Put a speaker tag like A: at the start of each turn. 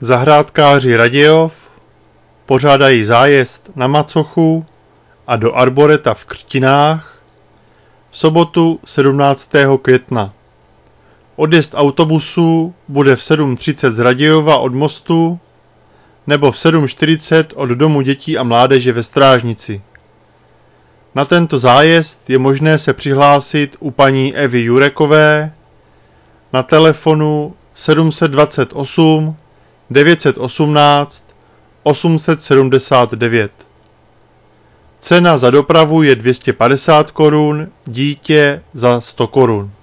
A: Zahrádkáři Radějov pořádají zájezd na macochu a do arboreta v Křtinách v sobotu 17. května. Odjezd autobusů bude v 7:30 z Radějova od mostu nebo v 7:40 od Domu dětí a mládeže ve Strážnici. Na tento zájezd je možné se přihlásit u paní Evy Jurekové na telefonu 728 918 879. Cena za dopravu je 250 korun, dítě za 100 korun.